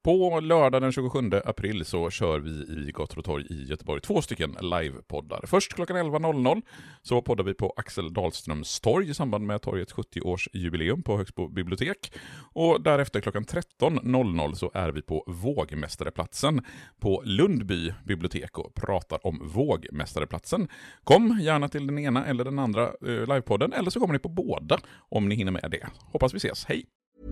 På lördag den 27 april så kör vi i Gator och torg i Göteborg 2 stycken livepoddar. Först klockan 11.00 så poddar vi på Axel Dahlströms torg i samband med torgets 70-årsjubileum på Högsbo bibliotek. Och därefter klockan 13.00 så är vi på Vågmästareplatsen på Lundby bibliotek och pratar om Vågmästareplatsen. Kom gärna till den ena eller den andra livepodden, eller så kommer ni på båda om ni hinner med det. Hoppas vi ses, hej!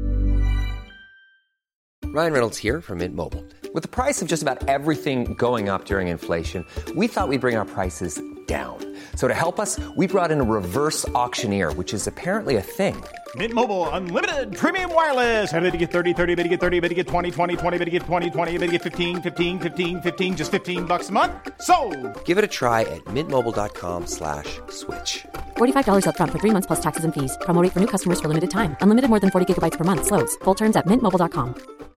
Ryan Reynolds here from Mint Mobile. With the price of just about everything going up during inflation, we thought we'd bring our prices down. So to help us, we brought in a reverse auctioneer, which is apparently a thing. Mint Mobile Unlimited Premium Wireless. How to get 30, 30, how to get 30, how to get 20, 20, 20, how to get 20, 20, how to get 15, 15, 15, 15, just $15 a month? Sold! Give it a try at mintmobile.com/switch. $45 up front for 3 months plus taxes and fees. Promo rate for new customers for limited time. Unlimited more than 40 gigabytes per month. Slows full terms at mintmobile.com.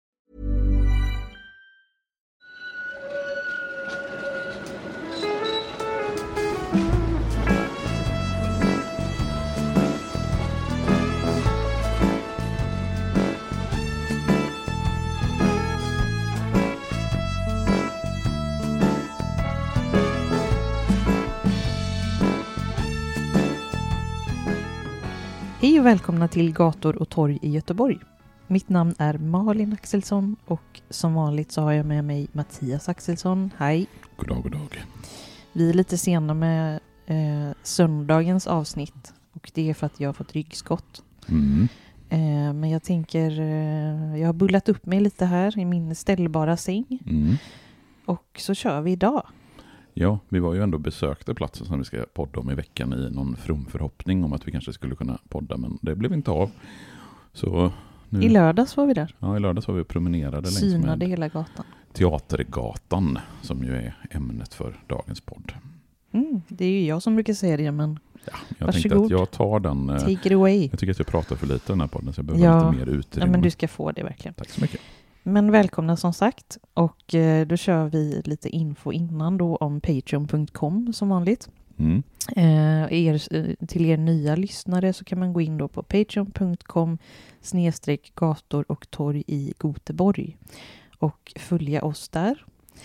Hej och välkomna till Gator och torg i Göteborg. Mitt namn är Malin Axelsson och som vanligt så har jag med mig Mattias Axelsson. Hej. God dag, god dag. Vi är lite sena med söndagens avsnitt och det är för att jag har fått ryggskott. Men jag tänker, jag har bullat upp mig lite här i min ställbara säng och så kör vi idag. Ja, vi var ju ändå besökte platsen som vi ska podda om i veckan i någon from förhoppning om att vi kanske skulle kunna podda, men det blev inte av. Så nu... I lördags var vi där. Ja, i lördags var vi promenerade Synade längs hela gatan. Teatergatan, som ju är ämnet för dagens podd. Det är ju jag som brukar säga det, men jag varsågod. tänkte att jag tar den. Take it away. Jag tycker att jag pratar för lite i den här podden, så jag behöver lite mer utrymme. Ja, men du ska få det verkligen. Tack så mycket. Men välkomna som sagt, och då kör vi lite info innan då om patreon.com som vanligt. Till er nya lyssnare så kan man gå in då på patreon.com/gator och torg i Göteborg och följa oss där.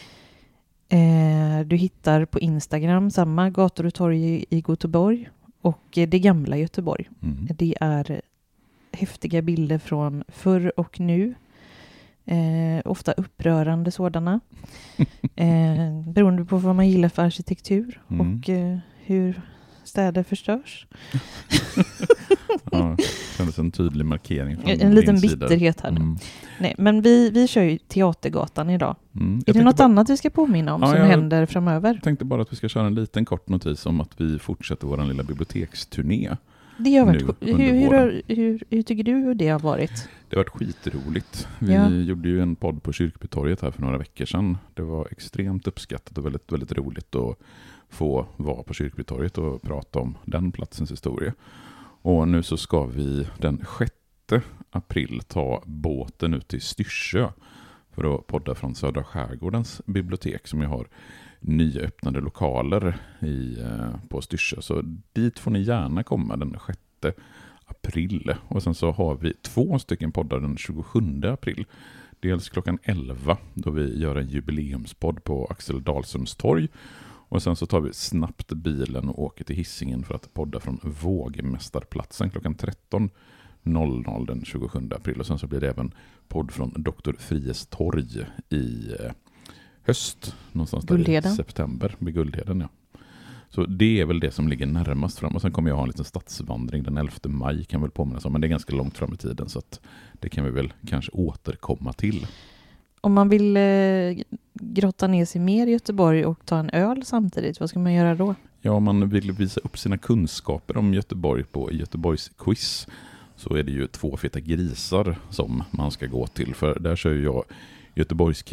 Du hittar på Instagram samma gator och torg i Göteborg och det gamla Göteborg. Det är häftiga bilder från förr och nu. Ofta upprörande sådana. Beroende på vad man gillar för arkitektur och hur städer förstörs. Ja, det kändes en tydlig markering från en liten sida. bitterhet här nu. Nej, men vi kör ju Teatergatan idag. Är det något annat vi ska påminna om som händer framöver? Jag tänkte bara att vi ska köra en liten kort notis om att vi fortsätter vår lilla biblioteksturné. Det har varit hur tycker du det har varit? Det har varit skitroligt. Vi gjorde ju en podd på Kyrkbytorget här för några veckor sedan. Det var extremt uppskattat och väldigt, väldigt roligt att få vara på Kyrkbytorget och prata om den platsens historia. Och nu så ska vi den 6 april ta båten ut till Styrsö för att podda från Södra Skärgårdens bibliotek som ju har nyöppnade lokaler på Styrsö. Så dit får ni gärna komma den 6 april. Och sen så har vi 2 stycken poddar den 27 april. Dels klockan 11 då vi gör en jubileumspodd på Axel Dahlströms torg. Och sen så tar vi snabbt bilen och åker till Hisingen för att podda från Vågmästarplatsen klockan 13.00 den 27 april. Och sen så blir det även podd från Dr. Fries torg i höst. Någonstans där i september vid Guldheden, ja. Så det är väl det som ligger närmast fram. Och sen kommer jag ha en liten stadsvandring den 11 maj kan väl påminnas om. Men det är ganska långt fram i tiden så att det kan vi väl kanske återkomma till. Om man vill grotta ner sig mer i Göteborg och ta en öl samtidigt, vad ska man göra då? Ja, om man vill visa upp sina kunskaper om Göteborg på Göteborgs quiz så är det ju 2 feta grisar som man ska gå till. För där kör jag Göteborgs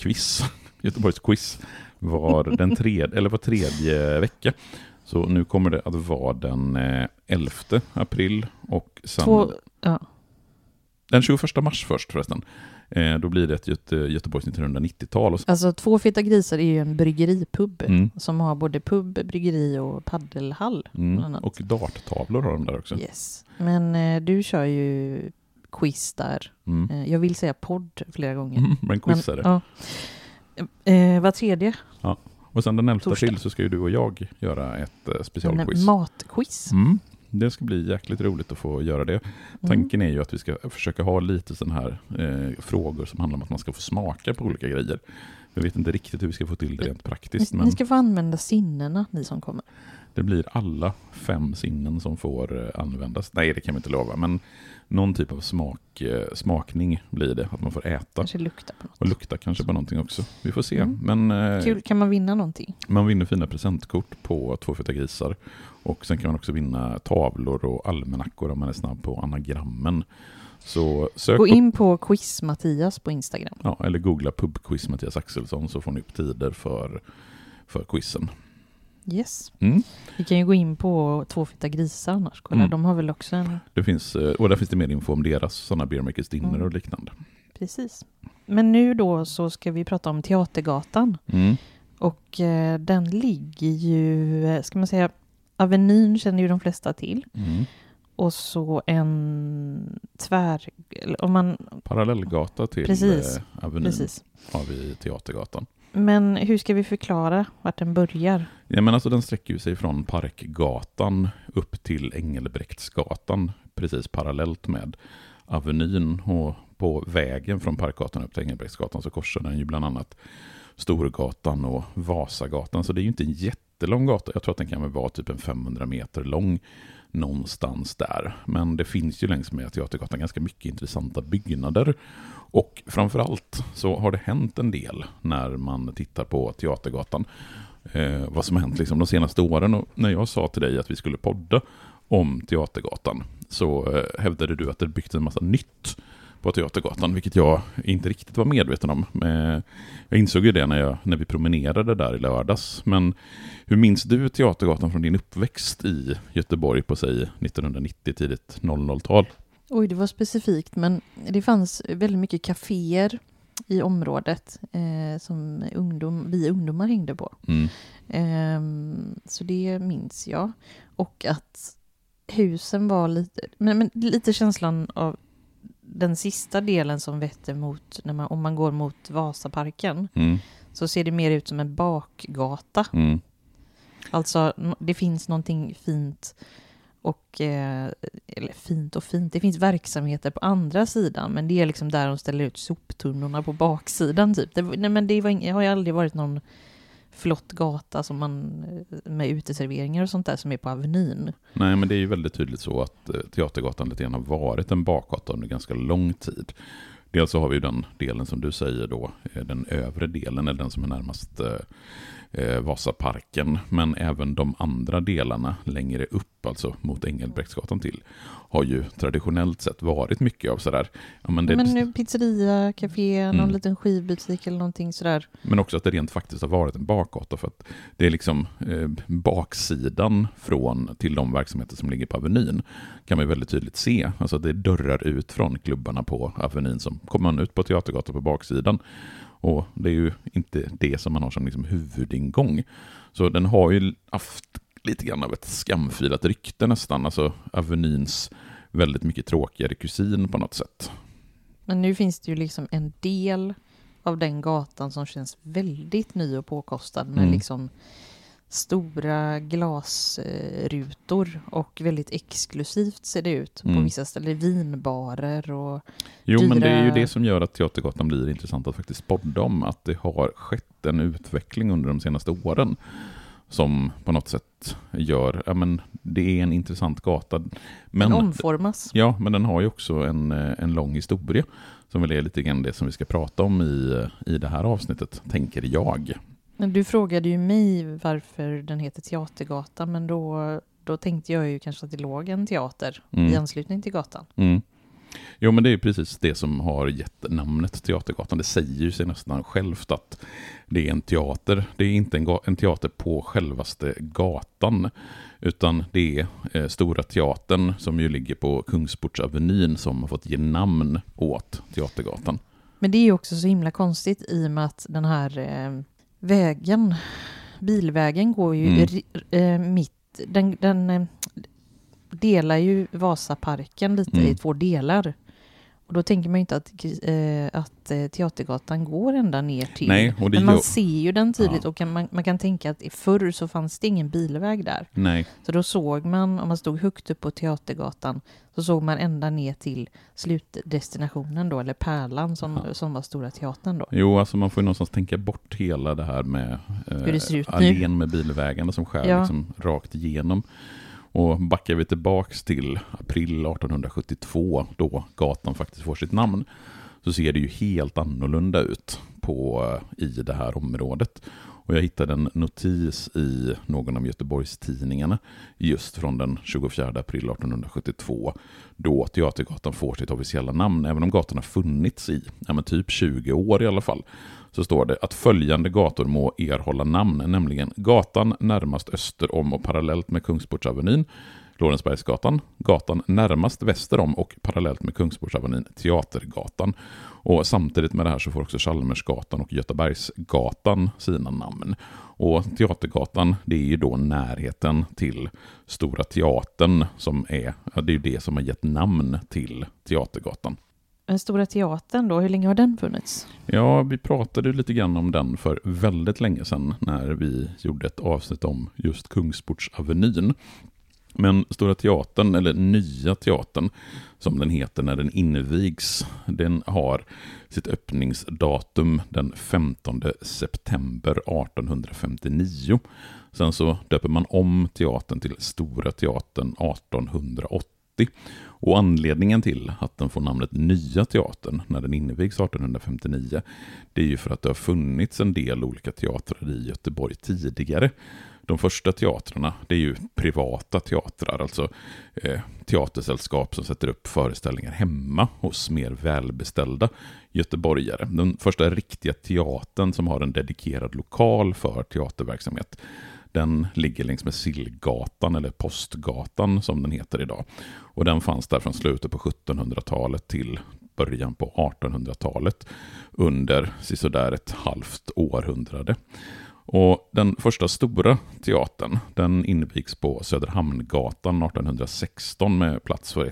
quiz var tredje vecka. Så nu kommer det att vara den 11 april och sen den 21 mars först förresten. Då blir det ett Göteborgs 1990-tal. Alltså 2 feta grisar är ju en bryggeripub som har både pub, bryggeri och paddelhall. Och darttavlor har de där också. Yes. Men du kör ju quiz där. Jag vill säga podd flera gånger. Men quiz är det. Ja. Var tredje. Ja. Och sen den 11 april så ska ju du och jag göra ett specialquiz. Matquiz. Det ska bli jäkligt roligt att få göra det. Tanken är ju att vi ska försöka ha lite sån här frågor som handlar om att man ska få smaka på olika grejer. Jag vet inte riktigt hur vi ska få till det rent praktiskt. Ni ska få använda sinnena, ni som kommer. Det blir alla 5 sinnen som får användas. Nej, det kan vi inte lova. Men någon typ av smakning blir det. Att man får äta. Kanske lukta på något. Och lukta kanske på någonting också. Vi får se. Men, kul, kan man vinna någonting? Man vinner fina presentkort på 2 feta grisar. Och sen kan man också vinna tavlor och almanackor om man är snabb på anagrammen. Så gå in på Quiz Mattias på Instagram. Ja, eller googla pubquiz Mattias Axelsson så får ni upp tider för quizen. Yes. Vi kan ju gå in på 2 feta grisar annars. Kolla, de har väl också en... Det finns, och där finns det mer info om deras sådana beermakers dinner och liknande. Precis. Men nu då så ska vi prata om Teatergatan. Och den ligger ju, ska man säga, Avenyn känner ju de flesta till. Och så en parallellgata till Avenyn har vi Teatergatan. Men hur ska vi förklara vart den börjar? Ja, men alltså den sträcker ju sig från Parkgatan upp till Engelbrektsgatan, precis parallellt med Avenyn, och på vägen från Parkgatan upp till Engelbrektsgatan så korsar den ju bland annat Storgatan och Vasagatan, så det är ju inte en jättelång gata. Jag tror att den kan vara typ en 500 meter lång någonstans där. Men det finns ju längs med Teatergatan ganska mycket intressanta byggnader. Och framförallt så har det hänt en del när man tittar på Teatergatan. Vad som har hänt liksom de senaste åren. Och när jag sa till dig att vi skulle podda om Teatergatan så hävdade du att det byggts en massa nytt på Teatergatan, vilket jag inte riktigt var medveten om. Jag insåg ju det när vi promenerade där i lördags. Men hur minns du Teatergatan från din uppväxt i Göteborg på sig 1990, tidigt 00-tal? Oj, det var specifikt, men det fanns väldigt mycket kaféer i området som vi ungdomar hängde på. Så det minns jag. Och att husen var lite... Men lite känslan av den sista delen som vetter mot... om man går mot Vasaparken så ser det mer ut som en bakgata. Alltså, det finns någonting fint... eller fint och fint. Det finns verksamheter på andra sidan, men det är liksom där de ställer ut soptunnorna på baksidan typ. Jag har ju aldrig varit någon flott gata som med uteserveringar och sånt där som är på Avenyn. Nej, men det är ju väldigt tydligt så att Teatergatan lite grann har varit en bakgata under ganska lång tid. Dels så har vi ju den delen som du säger då, den övre delen, eller den som är närmast Vasaparken, men även de andra delarna längre upp, alltså mot Engelbrektsgatan till, har ju traditionellt sett varit mycket av sådär. Ja, men nu pizzeria, café, någon liten skivbutik eller någonting sådär. Men också att det rent faktiskt har varit en bakgata, för att det är liksom baksidan till de verksamheter som ligger på Avenyn kan man ju väldigt tydligt se. Alltså att det är dörrar ut från klubbarna på Avenyn som kommer man ut på Teatergatan på baksidan. Och det är ju inte det som man har som liksom huvudingång. Så den har ju haft lite grann av ett skamfilat rykte nästan. Alltså Avenyns väldigt mycket tråkigare kusin på något sätt. Men nu finns det ju liksom en del av den gatan som känns väldigt ny och påkostad med liksom stora glasrutor och väldigt exklusivt ser det ut på vissa ställen, vinbarer och dyra... men det är ju det som gör att Teatergatan blir intressant att faktiskt podda om, att det har skett en utveckling under de senaste åren som på något sätt gör, men det är en intressant gata. Men den omformas. Ja, men den har ju också en lång historia som väl är lite grann det som vi ska prata om i det här avsnittet, tänker jag. Du frågade ju mig varför den heter Teatergatan, men då tänkte jag ju kanske att det låg en teater i anslutning till gatan. Jo, men det är precis det som har gett namnet Teatergatan. Det säger ju sig nästan självt att det är en teater. Det är inte en teater på självaste gatan, utan det är Stora Teatern som ju ligger på Kungsportsavenyn som har fått ge namn åt Teatergatan. Men det är ju också så himla konstigt i och med att den här... bilvägen går ju mitt, den delar ju Vasaparken lite i 2 delar. Och då tänker man ju inte att Teatergatan går ända ner till. Nej, och det men man ser ju den tydligt och man kan tänka att förr så fanns det ingen bilväg där. Nej. Så då såg man, om man stod högt upp på Teatergatan, så såg man ända ner till slutdestinationen då, eller Pärlan som var Stora Teatern då. Jo, alltså man får ju någonstans tänka bort hela det här med hur det ser ut allén med bilvägarna som skär liksom rakt igenom. Och backar vi tillbaks till april 1872 då gatan faktiskt får sitt namn, så ser det ju helt annorlunda ut i det här området. Och jag hittade en notis i någon av Göteborgs tidningarna just från den 24 april 1872 då Teatergatan får sitt officiella namn. Även om gatan har funnits i typ 20 år i alla fall, så står det att följande gator må erhålla namn, nämligen gatan närmast öster om och parallellt med Kungsportsavenyn, Lorensbergsgatan, gatan närmast väster om och parallellt med Kungsportsavenyn, Teatergatan. Och samtidigt med det här så får också Chalmersgatan och Götabergsgatan sina namn. Och Teatergatan, det är ju då närheten till Stora Teatern det är ju det som har gett namn till Teatergatan. Den Stora Teatern då, hur länge har den funnits? Ja, vi pratade lite grann om den för väldigt länge sedan när vi gjorde ett avsnitt om just Kungsportsavenyn. Men Stora Teatern, eller Nya Teatern som den heter när den invigs, den har sitt öppningsdatum den 15 september 1859. Sen så döper man om teatern till Stora Teatern 1880. Och anledningen till att den får namnet Nya Teatern när den invigs 1859, det är ju för att det har funnits en del olika teatrar i Göteborg tidigare. De första teatrarna, det är ju privata teatrar, alltså teatersällskap som sätter upp föreställningar hemma hos mer välbeställda göteborgare. Den första riktiga teatern som har en dedikerad lokal för teaterverksamhet, den ligger längs med Sillgatan eller Postgatan som den heter idag. Och den fanns där från slutet på 1700-talet till början på 1800-talet under sådär ett halvt århundrade. Och den första stora teatern, den invigs på Söderhamngatan 1816 med plats för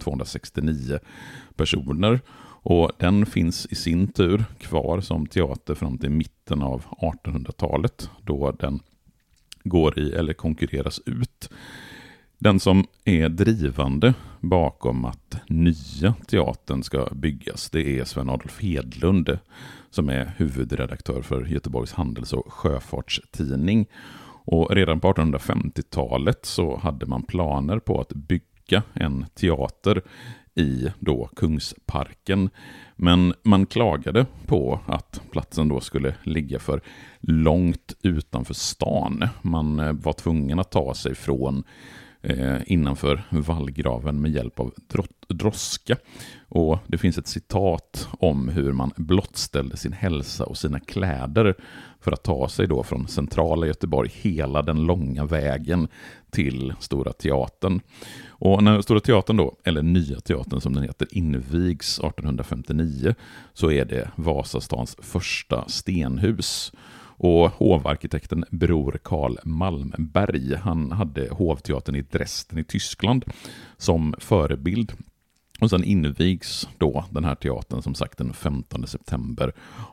1269 personer. Och den finns i sin tur kvar som teater fram till mitten av 1800-talet då den går i eller konkurreras ut. Den som är drivande bakom att Nya Teatern ska byggas, det är Sven Adolf Hedlund som är huvudredaktör för Göteborgs Handels- och Sjöfartstidning. Och redan på 1850-talet så hade man planer på att bygga en teater i då Kungsparken. Men man klagade på att platsen då skulle ligga för långt utanför stan. Man var tvungen att ta sig från innanför vallgraven med hjälp av droska. Och det finns ett citat om hur man blottställde sin hälsa och sina kläder för att ta sig då från centrala Göteborg hela den långa vägen till Stora Teatern. Och när Stora Teatern då, eller Nya Teatern som den heter, invigs 1859 så är det Vasastans första stenhus. Och hovarkitekten Bror Karl Malmberg, han hade hovteatern i Dresden i Tyskland som förebild. Och sen invigs då den här teatern som sagt den 15 september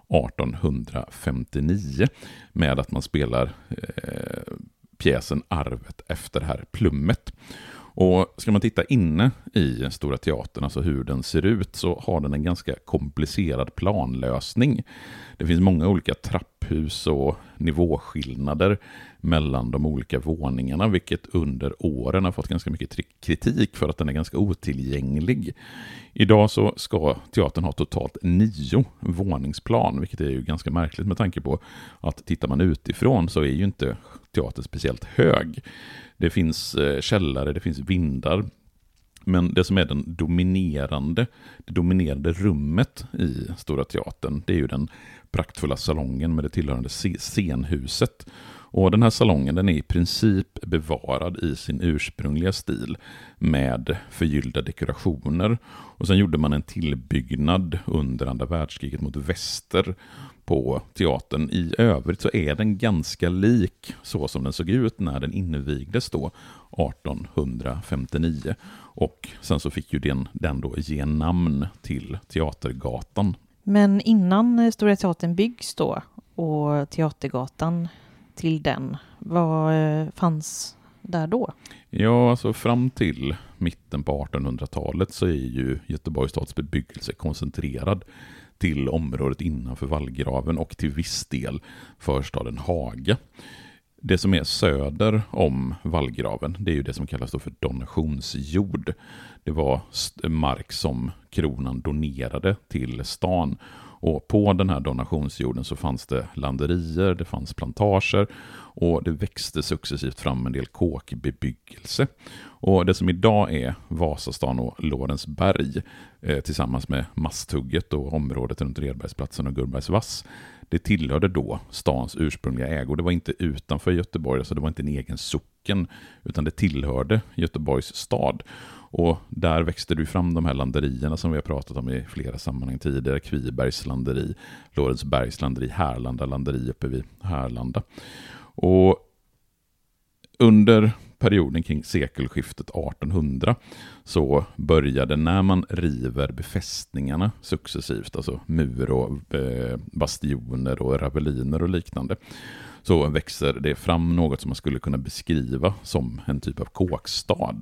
1859 med att man spelar pjäsen Arvet efter herr Plummet. Och ska man titta inne i Stora Teatern, alltså hur den ser ut, så har den en ganska komplicerad planlösning. Det finns många olika trapphus och nivåskillnader mellan de olika våningarna, vilket under åren har fått ganska mycket kritik för att den är ganska otillgänglig. Idag så ska teatern ha totalt 9 våningsplan, vilket är ju ganska märkligt med tanke på att tittar man utifrån så är ju inte teatern speciellt hög. Det finns källare, det finns vindar. Men det som är det dominerande rummet i Stora Teatern, det är ju den praktfulla salongen med det tillhörande scenhuset. Och den här salongen den är i princip bevarad i sin ursprungliga stil med förgyllda dekorationer. Och sen gjorde man en tillbyggnad under andra världskriget mot väster på teatern. I övrigt så är den ganska lik så som den såg ut när den invigdes då 1859. Och sen så fick ju den då ge namn till Teatergatan. Men innan Stora Teatern byggs då och Teatergatan till den, vad fanns där då? Ja, alltså fram till mitten på 1800-talet så är ju Göteborgs stads bebyggelse koncentrerad till området innanför vallgraven och till viss del förstaden Haga. Det som är söder om vallgraven, det är ju det som kallas då för donationsjord. Det var mark som kronan donerade till stan. Och på den här donationsjorden så fanns det landerier, det fanns plantager och det växte successivt fram en del kåkbebyggelse. Och det som idag är Vasastan och Lorensberg tillsammans med Masthugget och området runt Redbergsplatsen och Gullbergsvass, det tillhörde då stans ursprungliga ägor. Det var inte utanför Göteborg, alltså det var inte en egen socken, utan det tillhörde Göteborgs stad. Och där växte det fram de här landerierna som vi har pratat om i flera sammanhang tidigare. Kvibergs landeri, Lorensbergs landeri, Härlanda landeri uppe vid Härlanda. Och under perioden kring sekelskiftet 1800 så började, när man river befästningarna successivt, alltså mur och bastioner och raveliner och liknande, så växer det fram något som man skulle kunna beskriva som en typ av kåkstad.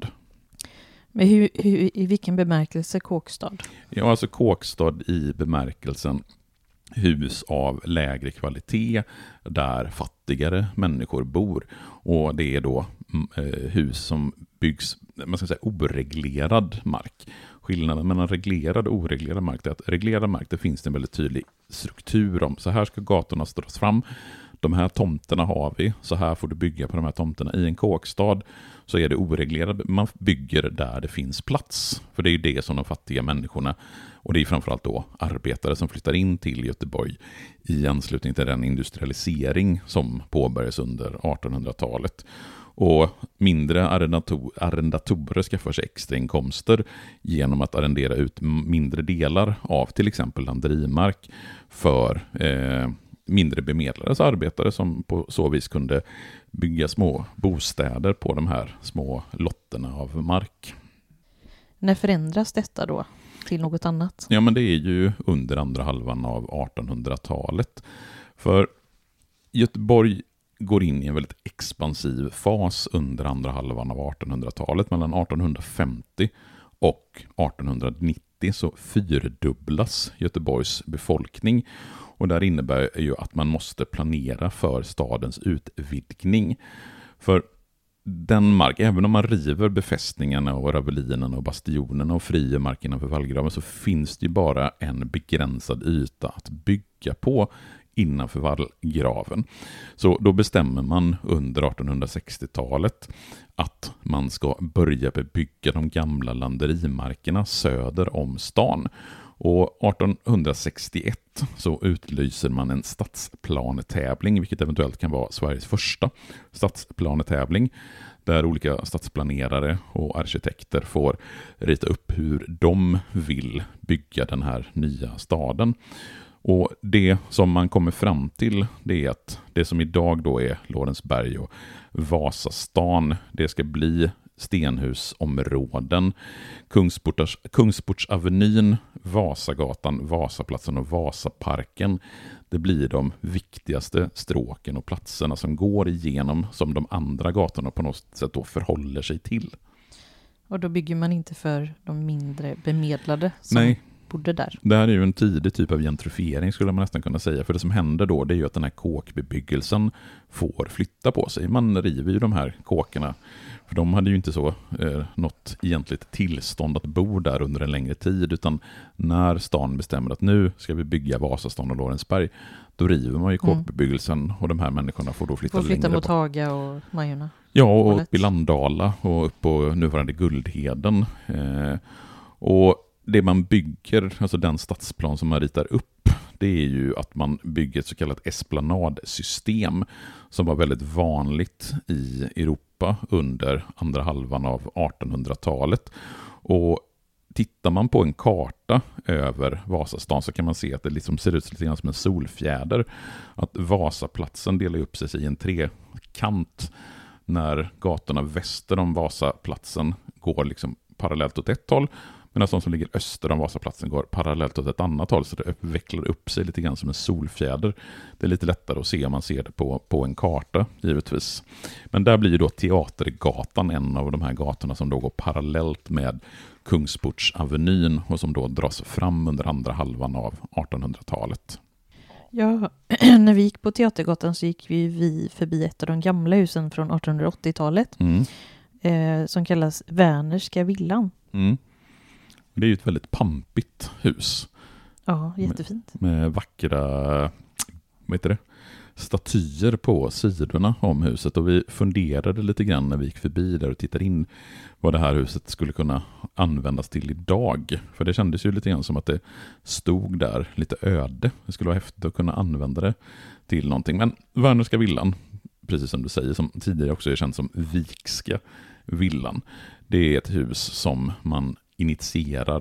Men i vilken bemärkelse kåkstad? Ja, alltså kåkstad i bemärkelsen hus av lägre kvalitet där fattigare människor bor. Och det är då hus som byggs, man ska säga, oreglerad mark. Skillnaden mellan reglerad och oreglerad mark är att reglerad mark, det finns en väldigt tydlig struktur om. Så här ska gatorna dras fram. De här tomterna har vi, så här får du bygga på de här tomterna. I en kåkstad så är det oreglerad. Man bygger där det finns plats. För det är ju det som de fattiga människorna, och det är framförallt då arbetare som flyttar in till Göteborg i anslutning till den industrialisering som påbörjades under 1800-talet. Och mindre arrendatorer skaffar sig extra inkomster genom att arrendera ut mindre delar av till exempel landerimark för mindre bemedlade, alltså arbetare som på så vis kunde bygga små bostäder på de här små lotterna av mark. När förändras detta då till något annat? Ja, men det är ju under andra halvan av 1800-talet. För Göteborg går in i en väldigt expansiv fas under andra halvan av 1800-talet. Mellan 1850 och 1890 så fyrdubblas Göteborgs befolkning. Och där innebär ju att man måste planera för stadens utvidgning. För den mark, även om man river befästningarna och ravelinerna och bastionerna och frier mark innanför vallgraven, så finns det ju bara en begränsad yta att bygga på innanför vallgraven. Så då bestämmer man under 1860-talet att man ska börja bebygga de gamla landerimarkerna söder om stan. Och 1861 så utlyser man en stadsplanetävling, vilket eventuellt kan vara Sveriges första stadsplanetävling, där olika stadsplanerare och arkitekter får rita upp hur de vill bygga den här nya staden. Och det som man kommer fram till, det är att det som idag då är Lorensberg och Vasastan, det ska bli stenhusområden. Kungsportsavenyn, Vasagatan, Vasaplatsen och Vasaparken, det blir de viktigaste stråken och platserna som går igenom, som de andra gatorna på något sätt då förhåller sig till. Och då bygger man inte för de mindre bemedlade som bodde där? Det här är ju en tidig typ av gentrifiering, skulle man nästan kunna säga. För det som händer då, det är ju att den här kåkbebyggelsen får flytta på sig. Man river ju de här kåkarna, för de hade ju inte så något egentligt tillstånd att bo där under en längre tid, utan när stan bestämmer att nu ska vi bygga Vasastan och Lorensberg, då river man ju kåkbebyggelsen och de här människorna får då flytta längre mot Haga och Majorna. Ja, och upp i Landala och upp på nuvarande Guldheden. Och det man bygger, alltså den stadsplan som man ritar upp, det är ju att man bygger ett så kallat esplanadsystem som var väldigt vanligt i Europa under andra halvan av 1800-talet. Och tittar man på en karta över Vasastan så kan man se att det liksom ser ut lite grann som en solfjäder. Att Vasaplatsen delar upp sig i en trekant när gatorna väster om Vasaplatsen går liksom parallellt åt ett håll, medan de som ligger öster om Vasaplatsen går parallellt åt ett annat håll, så det vecklar upp sig lite grann som en solfjäder. Det är lite lättare att se om man ser det på en karta, givetvis. Men där blir ju då Teatergatan en av de här gatorna som då går parallellt med Kungsportsavenyn och som då dras fram under andra halvan av 1800-talet. Ja, när vi gick på Teatergatan så gick vi förbi ett av de gamla husen från 1880-talet som kallas Wernerska villan. Mm. Det är ju ett väldigt pampigt hus. Ja, jättefint. Med vackra statyer på sidorna om huset. Och vi funderade lite grann när vi gick förbi där och tittade in vad det här huset skulle kunna användas till idag. För det kändes ju lite grann som att det stod där lite öde. Det skulle vara häftigt att kunna använda det till någonting. Men Wernerska villan, precis som du säger, som tidigare också är känt som Wikska villan. Det är ett hus som man initierar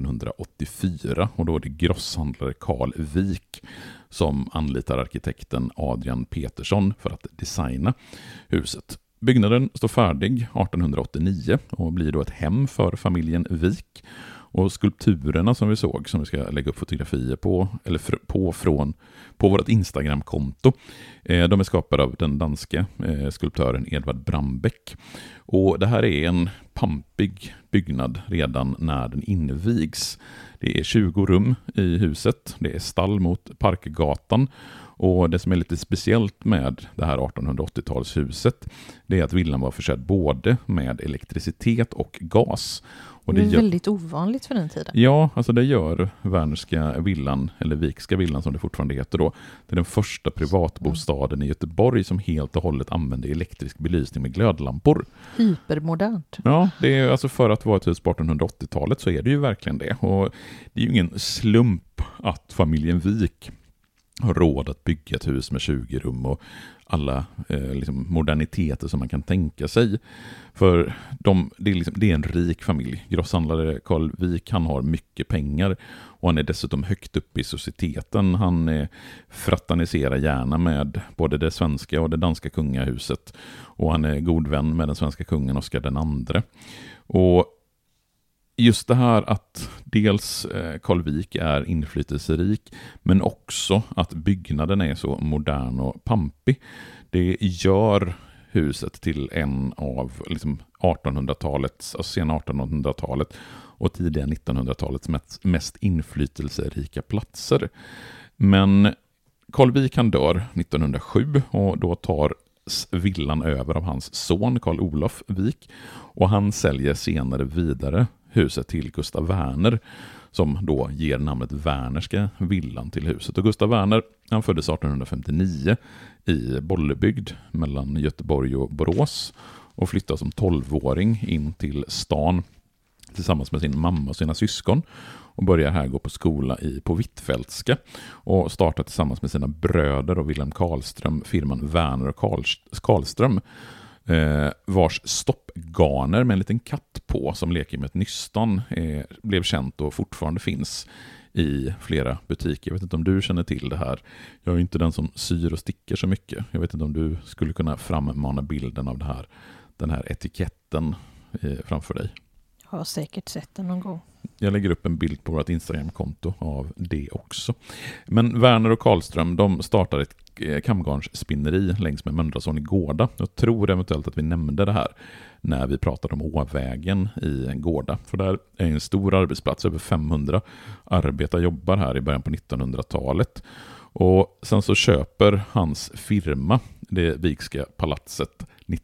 1884 och då är det grosshandlare Carl Wik som anlitar arkitekten Adrian Petersson för att designa huset. Byggnaden står färdig 1889 och blir då ett hem för familjen Wik. Och skulpturerna som vi såg, som vi ska lägga upp fotografier på, eller på vårt Instagram-konto, de är skapade av den danska skulptören Edvard Brambeck. Och det här är en pampig byggnad redan när den invigs. Det är 20 rum i huset, det är stall mot Parkgatan. Och det som är lite speciellt med det här 1880-talshuset, det är att villan var försedd både med elektricitet och gas. Och det är väldigt ovanligt för den tiden. Ja, alltså det gör Wernerska villan, eller Wikska villan som det fortfarande heter då. Det är den första privatbostaden i Göteborg som helt och hållet använder elektrisk belysning med glödlampor. Hypermodernt. Ja, det är alltså för att vara ett hus på 1880-talet så är det ju verkligen det. Och det är ju ingen slump att familjen Wik har råd att bygga ett hus med 20 rum och alla liksom moderniteter som man kan tänka sig. För det är en rik familj. Grosshandlare Carl Wik, han har mycket pengar och han är dessutom högt upp i societeten. Han fraterniserar gärna med både det svenska och det danska kungahuset och han är god vän med den svenska kungen Oscar den andre. Och just det här att dels Carl Wik är inflytelserik men också att byggnaden är så modern och pampig. Det gör huset till en av liksom 1800-talets, alltså sena 1800-talet och tidiga 1900-talets mest inflytelserika platser. Men Carl Wik han dör 1907 och då tar villan över av hans son Carl Olof Wik och han säljer senare vidare huset till Gustav Werner som då ger namnet Wernerska villan till huset. Och Gustav Werner, han föddes 1859 i Bollebygd mellan Göteborg och Borås och flyttade som 12-åring in till stan tillsammans med sin mamma och sina syskon och börjar här gå på skola på Hvitfeldtska och startar tillsammans med sina bröder och Wilhelm Karlström firman Werner och Karlström vars stoppgarner med en liten katt på som leker med ett nystan blev känt och fortfarande finns i flera butiker. Jag vet inte om du känner till det här. Jag är inte den som syr och sticker så mycket. Jag vet inte om du skulle kunna frammana bilden av den här etiketten framför dig. Jag har säkert sett den någon gång. Jag lägger upp en bild på vårt Instagram-konto av det också. Men Werner och Karlström, de startade ett kamgarnsspinneri längs med Mölndalsån i Gårda. Jag tror eventuellt att vi nämnde det här när vi pratade om Åvägen i Gårda. För där är en stor arbetsplats, över 500 arbetare jobbar här i början på 1900-talet. Och sen så köper hans firma det Wikska palatset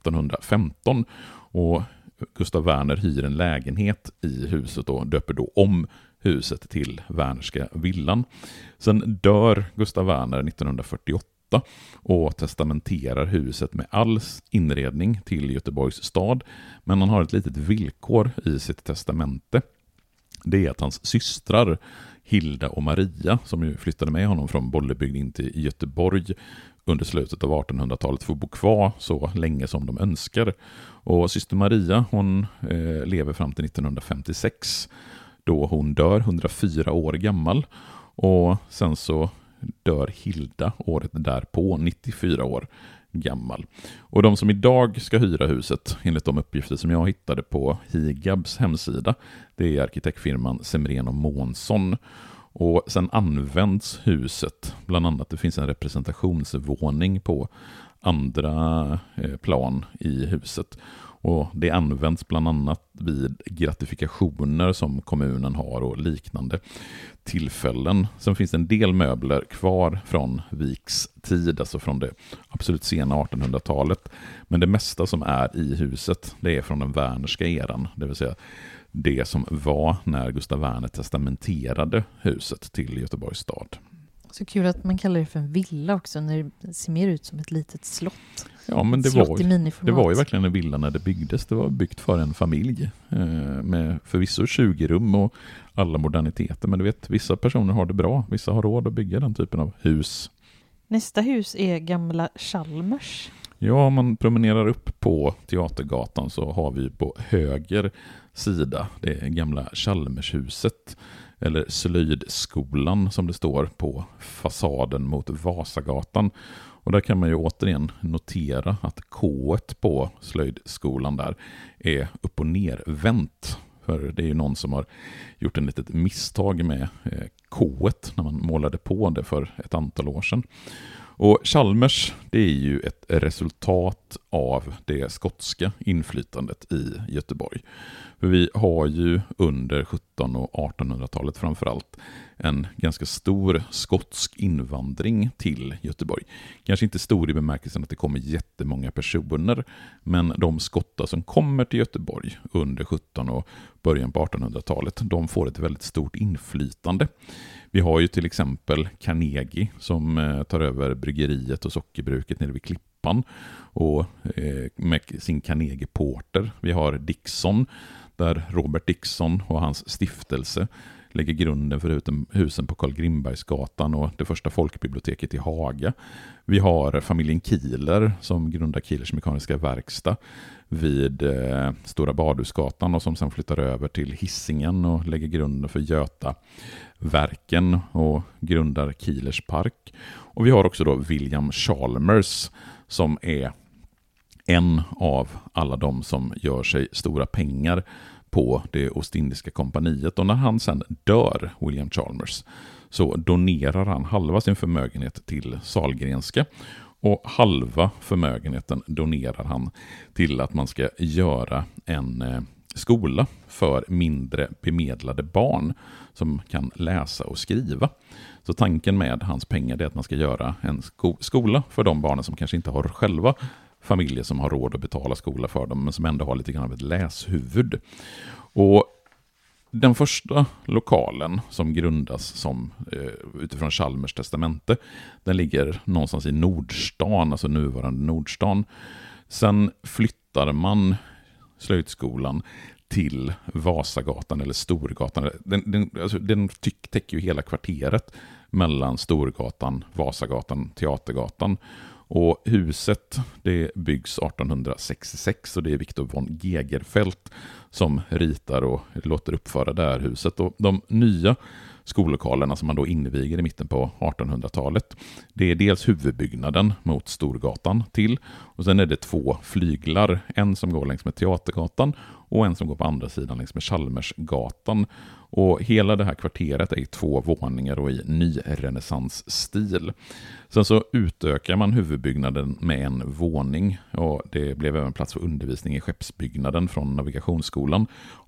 1915 och Gustav Werner hyr en lägenhet i huset och döper då om huset till Wernerska villan. Sen dör Gustav Werner 1948 och testamenterar huset med all inredning till Göteborgs stad. Men han har ett litet villkor i sitt testamente. det är att hans systrar Hilda och Maria, som ju flyttade med honom från Bollebygd in till Göteborg under slutet av 1800-talet, får bo kvar så länge som de önskar. Och syster Maria, hon lever fram till 1956, då hon dör 104 år gammal. Och sen så dör Hilda året därpå, 94 år gammal. Och de som idag ska hyra huset, enligt de uppgifter som jag hittade på Higabs hemsida, det är arkitektfirman Semren och Månsson. Och sen används huset, bland annat det finns en representationsvåning på andra plan i huset. Och det används bland annat vid gratifikationer som kommunen har och liknande tillfällen. Sen finns det en del möbler kvar från Viks tid, alltså från det absolut sena 1800-talet. Men det mesta som är i huset, det är från den Wernerska eran, det vill säga det som var när Gustav Werner testamenterade huset till Göteborgs stad. Så kul att man kallar det för en villa också, när det ser mer ut som ett litet slott. Ja, men det var ju verkligen en villa när det byggdes. Det var byggt för en familj med förvisso 20 rum och alla moderniteter. Men du vet, vissa personer har det bra. Vissa har råd att bygga den typen av hus. Nästa hus är gamla Chalmers. Ja, om man promenerar upp på Teatergatan så har vi på höger sida det gamla Chalmershuset, eller Slöjdskolan som det står på fasaden mot Vasagatan. Och där kan man ju återigen notera att K-et på Slöjdskolan där är upp- och nervänt. För det är ju någon som har gjort en litet misstag med K-et när man målade på det för ett antal år sedan. Och Chalmers, det är ju ett resultat av det skotska inflytandet i Göteborg. För vi har ju under 1700- och 1800-talet framförallt en ganska stor skotsk invandring till Göteborg. Kanske inte stor i bemärkelsen att det kommer jättemånga personer, men de skottar som kommer till Göteborg under 1700- och början på 1800-talet, de får ett väldigt stort inflytande. Vi har ju till exempel Carnegie som tar över bryggeriet och sockerbruket nere vid Klippan och med sin Carnegie Porter. Vi har Dixon, där Robert Dixon och hans stiftelse lägger grunden för husen på Carl Grimbergsgatan och det första folkbiblioteket i Haga. Vi har familjen Kieler som grundar Kielers mekaniska verkstad vid Stora Badhusgatan och som sedan flyttar över till Hisingen och lägger grunden för Götaverken och grundar Kielers park. Och vi har också då William Chalmers som är en av alla de som gör sig stora pengar på det Ostindiska kompaniet. Och när han sedan dör, William Chalmers, så donerar han halva sin förmögenhet till Sahlgrenska och halva förmögenheten donerar han till att man ska göra en skola för mindre bemedlade barn som kan läsa och skriva. Så tanken med hans pengar är att man ska göra en skola för de barnen som kanske inte har själva familjer som har råd att betala skola för dem men som ändå har lite grann av ett läshuvud. Och den första lokalen som grundas som utifrån Chalmers testamente, den ligger någonstans i Nordstan, alltså nuvarande Nordstan. Sen flyttar man Slöjdskolan till Vasagatan eller Storgatan. Den täcker ju hela kvarteret mellan Storgatan, Vasagatan, Teatergatan. Och huset det byggs 1866 och det är Victor von Gegerfeldt som ritar och låter uppföra det här huset. Och de nya skollokalerna som man då inviger i mitten på 1800-talet, det är dels huvudbyggnaden mot Storgatan till och sen är det 2 flyglar, en som går längs med Teatergatan och en som går på andra sidan längs med Chalmersgatan. Och hela det här kvarteret är i 2 våningar och i nyrenässansstil. Sen så utökar man huvudbyggnaden med en våning och det blev även plats för undervisning i skeppsbyggnaden från Navigationsskolan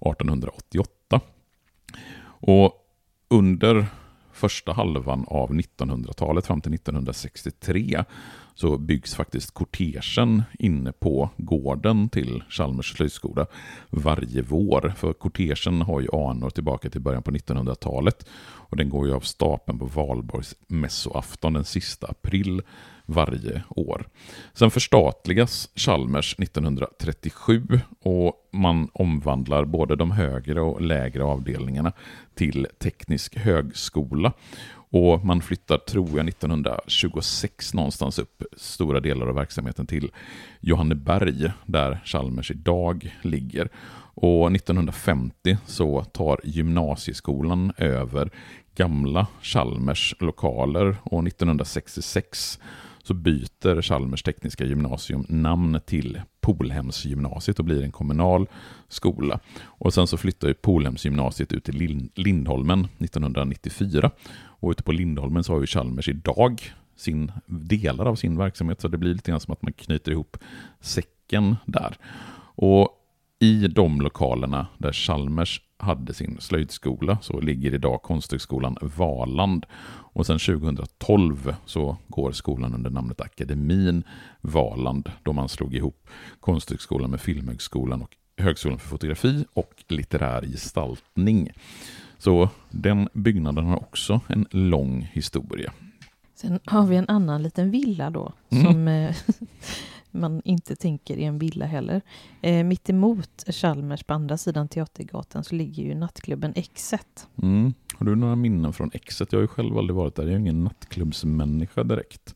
1888. Och under första halvan av 1900-talet fram till 1963 så byggs faktiskt kortegen inne på gården till Chalmers slöjdskola varje vår. För kortegen har ju anor tillbaka till början på 1900-talet och den går ju av stapeln på Valborgs mässoafton den sista april varje år. Sen förstatligas Chalmers 1937 och man omvandlar både de högre och lägre avdelningarna till teknisk högskola. Och man flyttar, tror jag, 1926 någonstans upp stora delar av verksamheten till Johanneberg, där Chalmers idag ligger. Och 1950 så tar gymnasieskolan över gamla Chalmers lokaler och 1966 så byter Chalmers tekniska gymnasium namn till Polhemsgymnasiet och blir en kommunal skola. Och sen så flyttar ju Polhemsgymnasiet ut till Lindholmen 1994. Och ute på Lindholmen så har ju Chalmers idag delar av sin verksamhet, så det blir lite grann som att man knyter ihop säcken där. Och i de lokalerna där Chalmers hade sin slöjdskola så ligger idag Konsthögskolan Valand. Och sen 2012 så går skolan under namnet Akademin Valand, då man slog ihop Konsthögskolan med Filmhögskolan och Högskolan för fotografi och litterär gestaltning. Så den byggnaden har också en lång historia. Sen har vi en annan liten villa då som man inte tänker i en villa heller. Mitt emot Chalmers på andra sidan Teatergatan så ligger ju nattklubben Exet. Har du några minnen från Exet? Jag har ju själv aldrig varit där. Jag är ingen nattklubbsmänniska direkt.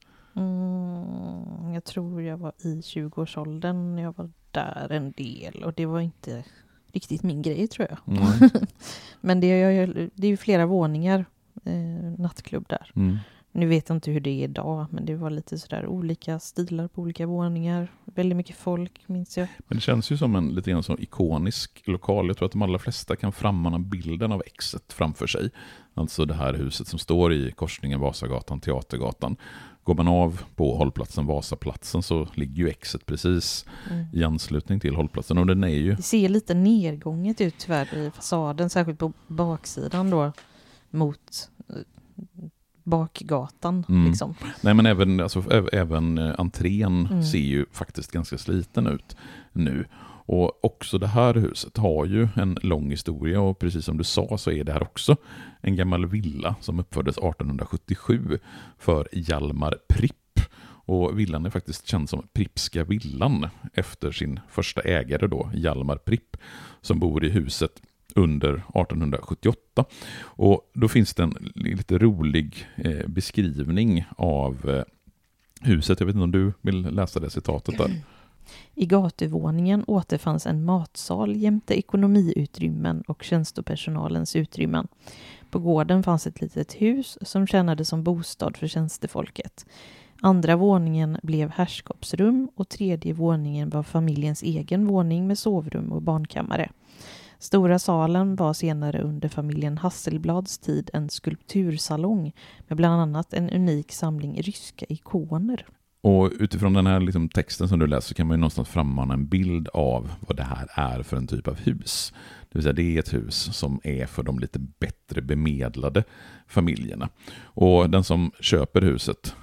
Jag tror jag var i 20-årsåldern när jag var där en del. Och det var inte riktigt min grej, tror jag. Men det är ju flera våningar nattklubb där. Nu vet jag inte hur det är idag, men det var lite sådär olika stilar på olika våningar. Väldigt mycket folk, minns jag. Men det känns ju som en lite grann som ikonisk lokal. Jag tror att de allra flesta kan frammana bilden av Exet framför sig. Alltså det här huset som står i korsningen Vasagatan, Teatergatan. Går man av på hållplatsen Vasaplatsen så ligger ju Exet precis i anslutning till hållplatsen. Och den är ju... Det ser lite nedgånget ut tyvärr i fasaden, särskilt på baksidan då mot... bakgatan liksom. Nej, men även entrén ser ju faktiskt ganska sliten ut nu. Och också det här huset har ju en lång historia, och precis som du sa så är det här också en gammal villa som uppfördes 1877 för Hjalmar Pripp. Och villan är faktiskt känd som Prippska villan efter sin första ägare då, Hjalmar Pripp, som bor i huset under 1878. Och då finns det en lite rolig beskrivning av huset. Jag vet inte om du vill läsa det citatet där. I gatuvåningen återfanns en matsal jämte ekonomiutrymmen och tjänstepersonalens utrymmen. På gården fanns ett litet hus som tjänade som bostad för tjänstefolket. Andra våningen blev herrskapsrum och tredje våningen var familjens egen våning med sovrum och barnkammare. Stora salen var senare under familjen Hasselblads tid en skulptursalong med bland annat en unik samling ryska ikoner. Och utifrån den här liksom texten som du läser kan man ju någonstans frammana en bild av vad det här är för en typ av hus. Det vill säga det är ett hus som är för de lite bättre bemedlade familjerna. Och den som köper huset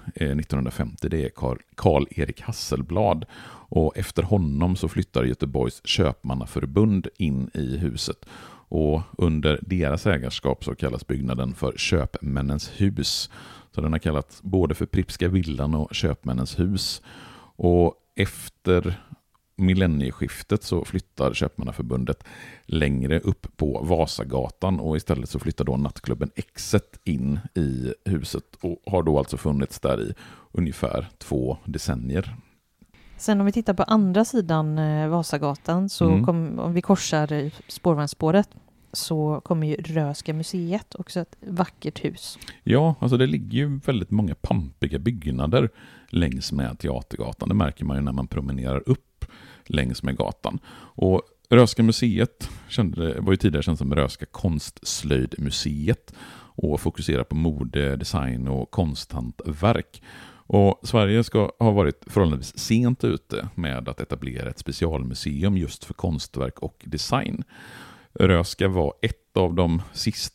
1950 det är Karl-Erik Hasselblad. Och efter honom så flyttar Göteborgs köpmannaförbund in i huset. Och under deras ägarskap så kallas byggnaden för Köpmännens hus. Så den har kallats både för Prippska villan och Köpmännens hus. Och efter millennieskiftet så flyttar Köpmannaförbundet längre upp på Vasagatan, och istället så flyttar då nattklubben Exet in i huset och har då alltså funnits där i ungefär 2 decennier. Sen om vi tittar på andra sidan Vasagatan så om vi korsar spårvagnsspåret så kommer ju Röhsska museet, också ett vackert hus. Ja, alltså det ligger ju väldigt många pampiga byggnader längs med Teatergatan. Det märker man ju när man promenerar upp längs med gatan. Och Röhsska museet var ju tidigare känt som Röhsska konstslöjdmuseet och fokuserar på mode, design och konsthantverk. Och Sverige ska ha varit förhållandevis sent ute med att etablera ett specialmuseum just för konstverk och design. Röhsska var ett av de sist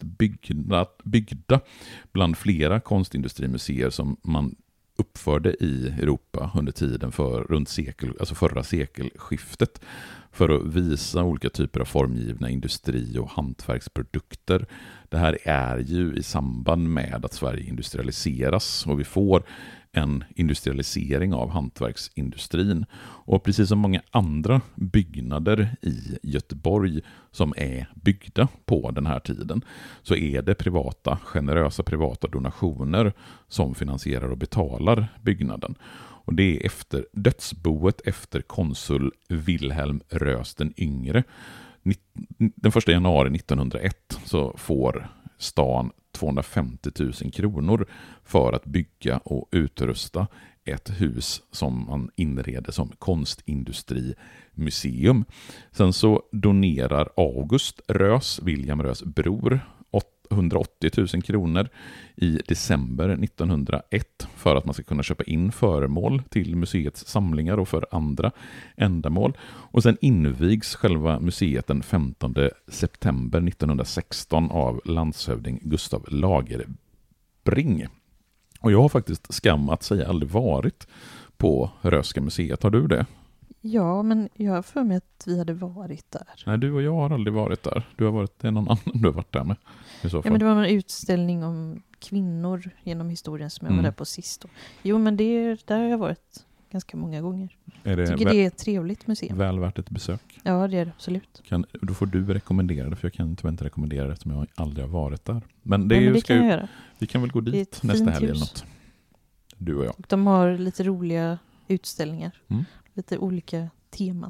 byggda bland flera konstindustrimuseer som man uppförde i Europa under tiden runt förra sekelskiftet. för att visa olika typer av formgivna industri- och hantverksprodukter. Det här är ju i samband med att Sverige industrialiseras och vi får en industrialisering av hantverksindustrin. Och precis som många andra byggnader i Göteborg som är byggda på den här tiden så är det generösa privata donationer som finansierar och betalar byggnaden. Och det är efter dödsboet efter konsul Wilhelm Rös den yngre. Den 1 januari 1901 så får stan 250 000 kronor för att bygga och utrusta ett hus som man inreder som konstindustrimuseum. Sen så donerar August Rös, William Rös bror, 180 000 kronor i december 1901 för att man ska kunna köpa in föremål till museets samlingar och för andra ändamål. Och sen invigs själva museet den 15 september 1916 av landshövding Gustav Lagerbring. Och jag har faktiskt skam att säga aldrig varit på Röhsska museet. Har du det? Ja, men jag har för mig att vi hade varit där. Nej, du och jag har aldrig varit där. Det är någon annan du har varit där med. I så fall. Ja, men det var en utställning om kvinnor genom historien som jag var där på sist. Då. Jo, men där har jag varit ganska många gånger. Jag tycker det är ett trevligt museum. Väl värt ett besök. Ja, det är det absolut. Då får du rekommendera det, för jag kan tyvärr inte rekommendera det eftersom jag aldrig har varit där. Men kan jag göra. Vi kan väl gå dit nästa helg eller något. Du och jag. Och de har lite roliga utställningar. Lite olika teman.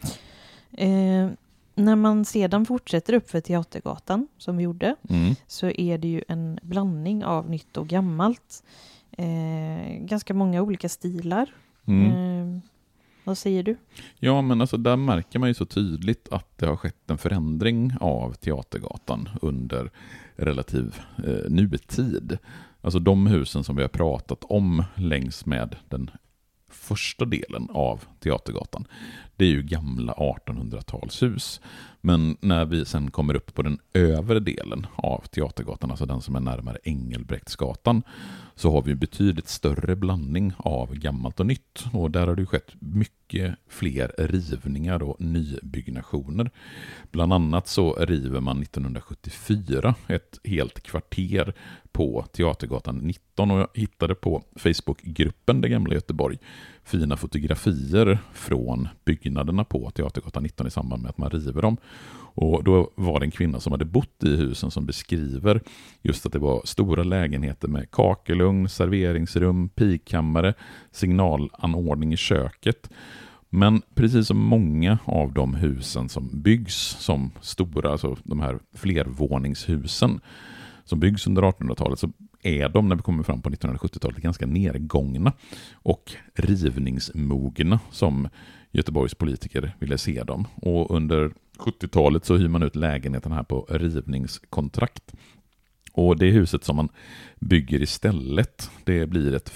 När man sedan fortsätter upp för Teatergatan, som vi gjorde, så är det ju en blandning av nytt och gammalt. Ganska många olika stilar. Vad säger du? Ja, men alltså där märker man ju så tydligt att det har skett en förändring av Teatergatan under relativ nutid. Alltså de husen som vi har pratat om längs med den första delen av Teatergatan, det är ju gamla 1800-talshus. Men när vi sen kommer upp på den övre delen av Teatergatan, alltså den som är närmare Engelbrektsgatan, så har vi betydligt större blandning av gammalt och nytt. Och där har det skett mycket fler rivningar och nybyggnationer. Bland annat så river man 1974 ett helt kvarter på Teatergatan 19, och jag hittade på Facebookgruppen Det gamla Göteborg fina fotografier från byggnaderna på Teatergatan 19 i samband med att man river dem. Och då var det en kvinna som hade bott i husen som beskriver just att det var stora lägenheter med kakelugn, serveringsrum, pikkammare, signalanordning i köket. Men precis som många av de husen som byggs som stora, alltså de här flervåningshusen som byggs under 1800-talet, så är de när vi kommer fram på 1970-talet ganska nedgångna och rivningsmogna som Göteborgs politiker ville se dem. Och under 70-talet så hyr man ut lägenheten här på rivningskontrakt. Och det huset som man bygger istället, det blir ett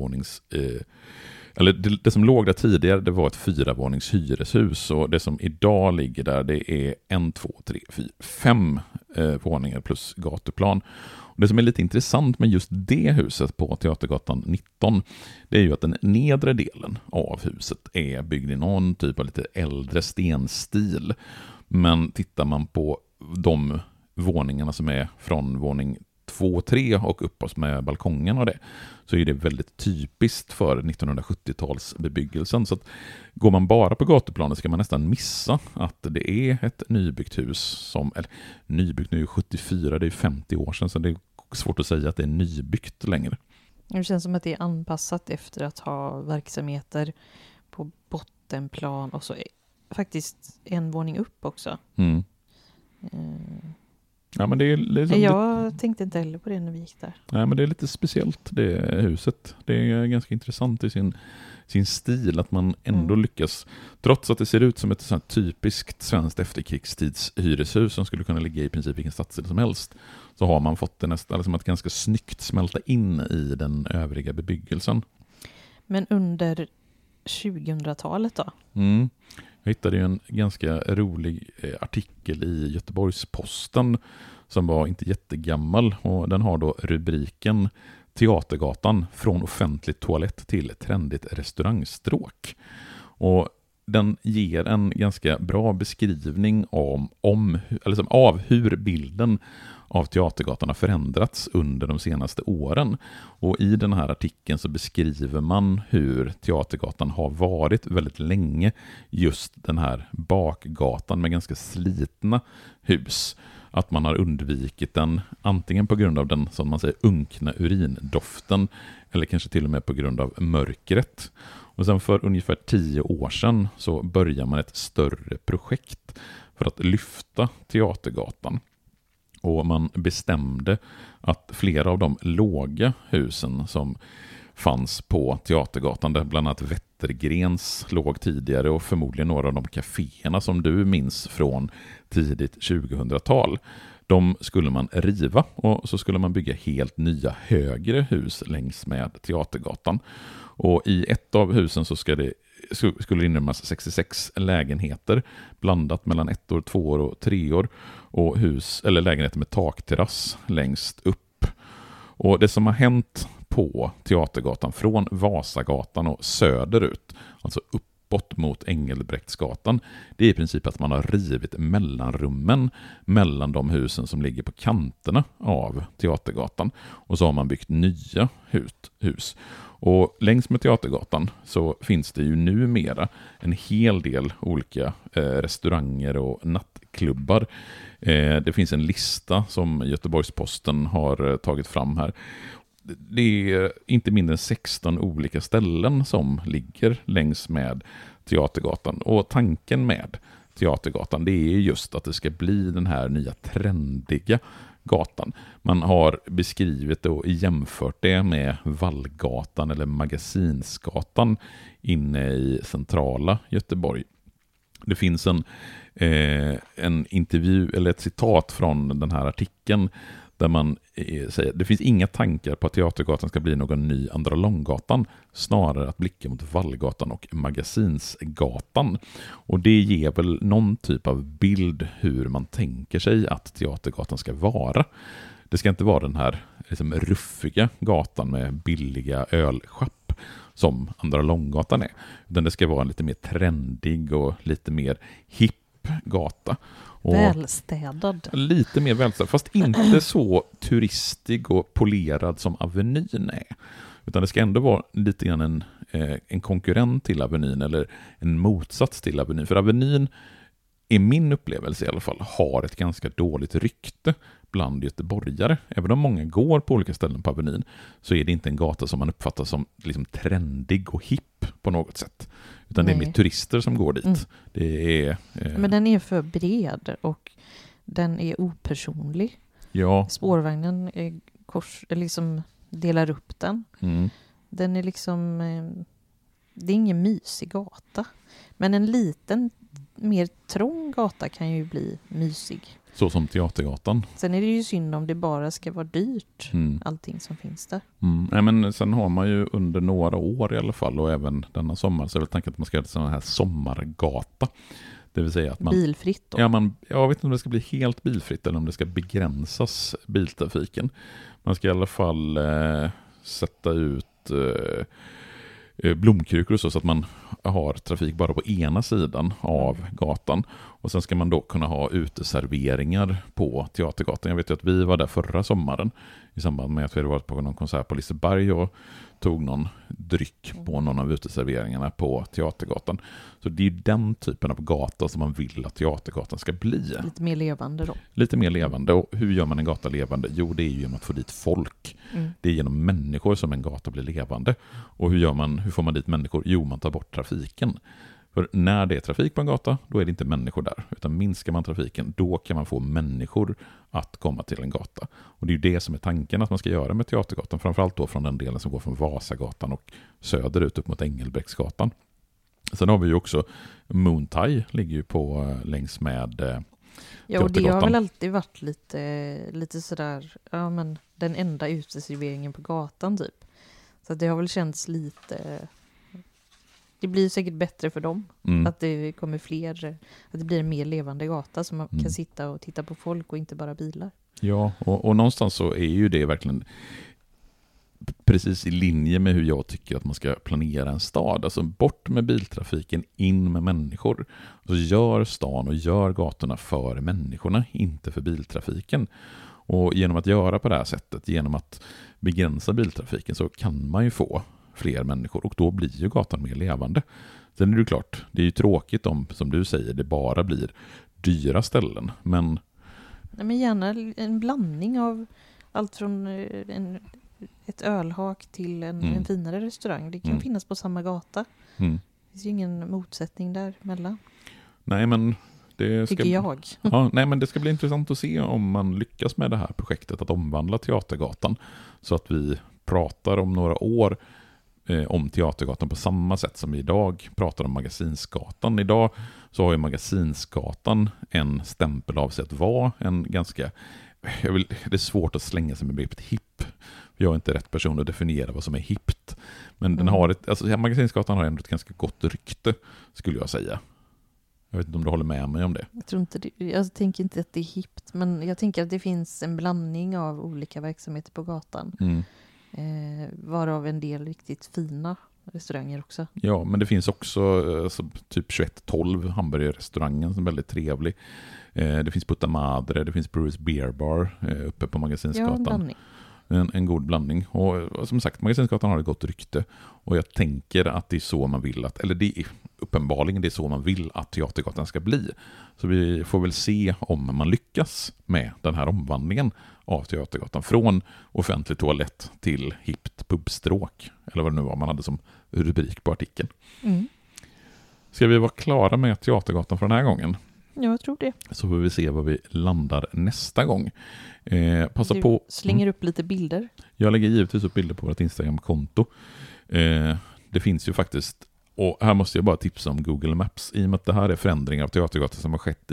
det som låg där tidigare, det var ett 4-vånings hyreshus, och det som idag ligger där, det är 1, 2, 3, 4, 5 våningar plus gatuplan. Och det som är lite intressant med just det huset på Teatergatan 19, det är ju att den nedre delen av huset är byggd i någon typ av lite äldre stenstil. Men tittar man på de våningarna som är från våning 2 och 3 och uppåt med balkongen och det, så är det väldigt typiskt för 1970-talsbebyggelsen. Så att går man bara på gatuplanet ska man nästan missa att det är ett nybyggt hus som, eller nybyggt nu är 74, det är 50 år sedan, så det är svårt att säga att det är nybyggt längre. Det känns som att det är anpassat efter att ha verksamheter på bottenplan och så faktiskt en våning upp också. Ja, men det är liksom jag tänkte inte heller på det när vi gick där. Nej, men det är lite speciellt det huset. Det är ganska intressant i sin stil att man ändå lyckas, trots att det ser ut som ett sånt typiskt svenskt efterkrigstids hyreshus som skulle kunna ligga i princip vilken stadsdel som helst, så har man fått det nästan liksom att ganska snyggt smälta in i den övriga bebyggelsen. Men under 2000-talet då? Jag hittade ju en ganska rolig artikel i Göteborgs-Posten som var inte jättegammal, och den har då rubriken Teatergatan från offentlig toalett till trendigt restaurangstråk. Och den ger en ganska bra beskrivning av hur bilden av Teatergatan har förändrats under de senaste åren. Och i den här artikeln så beskriver man hur Teatergatan har varit väldigt länge just den här bakgatan med ganska slitna hus. Att man har undvikit den antingen på grund av den, som man säger, unkna urindoften eller kanske till och med på grund av mörkret. Och sen för ungefär 10 år sedan så börjar man ett större projekt för att lyfta Teatergatan. Och man bestämde att flera av de låga husen som fanns på Teatergatan, där bland annat Wettergrens låg tidigare och förmodligen några av de kaféerna som du minns från tidigt 2000-tal, de skulle man riva och så skulle man bygga helt nya högre hus längs med Teatergatan. Och i ett av husen så skulle det inrymmas 66 lägenheter blandat mellan 1, 2 och 3 och lägenheter med takterrass längst upp. Och det som har hänt på Teatergatan från Vasagatan och söderut, alltså uppåt mot Engelbrektsgatan, det är i princip att man har rivit mellanrummen mellan de husen som ligger på kanterna av Teatergatan och så har man byggt nya hus. Och längs med Teatergatan så finns det ju numera en hel del olika restauranger och nattklubbar. Det finns en lista som Göteborgs-Posten har tagit fram här. Det är inte mindre än 16 olika ställen som ligger längs med Teatergatan. Och tanken med Teatergatan, det är just att det ska bli den här nya trendiga gatan. Man har beskrivit och jämfört det med Vallgatan eller Magasinsgatan inne i centrala Göteborg. Det finns en intervju eller ett citat från den här artikeln där man säger det finns inga tankar på att Teatergatan ska bli någon ny Andra Långgatan, snarare att blicka mot Vallgatan och Magasinsgatan. Och det ger väl någon typ av bild hur man tänker sig att Teatergatan ska vara. Det ska inte vara den här liksom ruffiga gatan med billiga ölschapp som Andra Långgatan är, utan det ska vara en lite mer trendig och lite mer hipp gata. Och välstädad. Lite mer välstädad, fast inte så turistig och polerad som Avenyn är. Utan det ska ändå vara lite grann en konkurrent till Avenyn eller en motsats till Avenyn. För Avenyn, i min upplevelse i alla fall, har ett ganska dåligt rykte bland göteborgare. Även om många går på olika ställen på Avenyn så är det inte en gata som man uppfattar som liksom trendig och hipp på något sätt. Utan det är mer turister som går dit. Mm. Det är, Men den är för bred och den är opersonlig. Ja. Spårvagnen liksom delar upp den. Mm. Den är liksom... Det är ingen mysig gata. Men en liten, mer trång gata kan ju bli mysig. Så som Teatergatan. Sen är det ju synd om det bara ska vara dyrt. Allting som finns där. Nej, men sen har man ju under några år i alla fall och även denna sommar så är väl tanken att man ska göra en sån här sommargata. Det vill säga att man... Bilfritt då? Jag vet inte om det ska bli helt bilfritt eller om det ska begränsas biltrafiken. Man ska i alla fall sätta ut blomkrukor och så att man har trafik bara på ena sidan av gatan. Och sen ska man då kunna ha uteserveringar på Teatergatan. Jag vet ju att vi var där förra sommaren i samband med att vi hade varit på någon konsert på Liseberg och tog någon dryck på någon av uteserveringarna på Teatergatan. Så det är den typen av gata som man vill att Teatergatan ska bli. Lite mer levande då. Lite mer levande. Och hur gör man en gata levande? Jo, det är ju genom att få dit folk. Det är genom människor som en gata blir levande. Och hur får man dit människor? Jo, man tar bort trafiken. För när det är trafik på en gata, då är det inte människor där. Utan minskar man trafiken, då kan man få människor att komma till en gata. Och det är ju det som är tanken att man ska göra med Teatergatan. Framförallt då från den delen som går från Vasagatan och söderut upp mot Engelbrektsgatan. Sen har vi ju också Moon Thai, ligger ju på längs med Teatergatan. Ja, och det har väl alltid varit lite sådär, ja men den enda uteserveringen på gatan typ. Så det har väl känts lite... Det blir säkert bättre för dem att det kommer fler, att det blir en mer levande gata som man kan sitta och titta på folk och inte bara bilar. Ja, och någonstans så är ju det verkligen precis i linje med hur jag tycker att man ska planera en stad. Alltså bort med biltrafiken, in med människor. Så gör stan och gör gatorna för människorna, inte för biltrafiken. Och genom att göra på det här sättet, genom att begränsa biltrafiken, så kan man ju få fler människor och då blir ju gatan mer levande. Sen är det ju klart, det är ju tråkigt om, som du säger, det bara blir dyra ställen. Men gärna en blandning av allt från ett ölhak till en finare restaurang. Det kan finnas på samma gata. Det finns ju ingen motsättning där mellan. Nej, men det ska, tycker jag. Ja, nej, men det ska bli intressant att se om man lyckas med det här projektet att omvandla Teatergatan så att vi pratar om några år om Teatergatan på samma sätt som vi idag pratar om Magasinsgatan. Idag så har ju Magasinsgatan en stämpel av sig att vara en ganska... det är svårt att slänga sig med begreppet hipp. Jag är inte rätt person att definiera vad som är hippt. Men den har Magasinsgatan har ändå ett ganska gott rykte, skulle jag säga. Jag vet inte om du håller med mig om det. Jag tänker inte att det är hippt, men jag tänker att det finns en blandning av olika verksamheter på gatan. Varav en del riktigt fina restauranger också. Ja, men det finns också typ 2112 hamburgerrestaurangen som är väldigt trevlig. Det finns Putta Madre, det finns Brewers Beer Bar uppe på Magasinsgatan. En god blandning. Och som sagt, Magasinsgatan har ett gott rykte. Och jag tänker att det är så man vill att, eller det är uppenbarligen det är så man vill att Teatergatan ska bli. Så vi får väl se om man lyckas med den här omvandlingen av Teatergatan från offentlig toalett till hippt pubstråk. Eller vad det nu var man hade som rubrik på artikeln. Ska vi vara klara med Teatergatan för den här gången? Jag tror det. Så får vi se vad vi landar nästa gång. Du slänger upp lite bilder. Jag lägger givetvis upp bilder på vårt Instagram-konto. Det finns ju faktiskt, och här måste jag bara tipsa om Google Maps. I och med att det här är förändringar av Teatergatan som har skett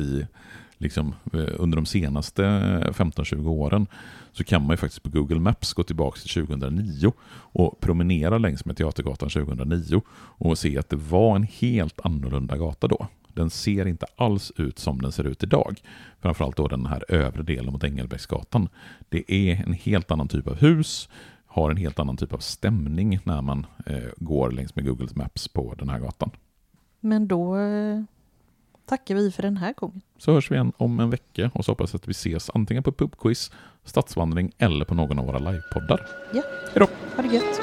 under de senaste 15-20 åren, så kan man ju faktiskt på Google Maps gå tillbaka till 2009 och promenera längs med Teatergatan 2009 och se att det var en helt annorlunda gata då. Den ser inte alls ut som den ser ut idag. Framförallt då den här övre delen mot Engelbrektsgatan. Det är en helt annan typ av hus, har en helt annan typ av stämning när man går längs med Google Maps på den här gatan. Men då tackar vi för den här gången. Så hörs vi igen om en vecka och så hoppas att vi ses antingen på pubquiz, stadsvandring eller på någon av våra livepoddar. Ja, hejdå. Ha det gött.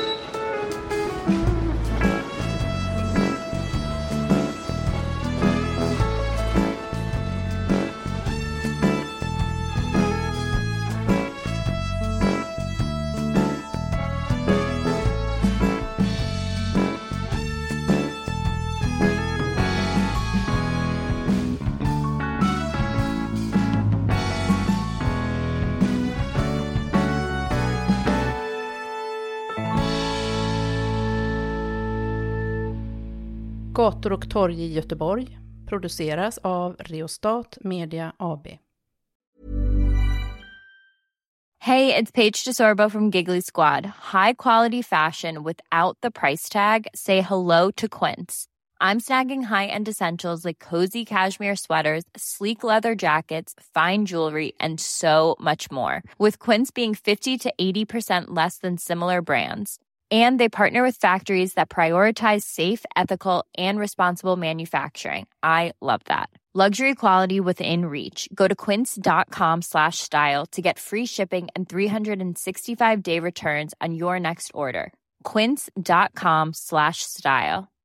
Gator och torg i Göteborg produceras av Reostat Media AB. Hey, it's Paige DeSorbo from Giggly Squad. High quality fashion without the price tag. Say hello to Quince. I'm snagging high-end essentials like cozy cashmere sweaters, sleek leather jackets, fine jewelry, and so much more. With Quince being 50 to 80% less than similar brands. And they partner with factories that prioritize safe, ethical, and responsible manufacturing. I love that. Luxury quality within reach. Go to quince.com/style to get free shipping and 365-day returns on your next order. Quince.com/style.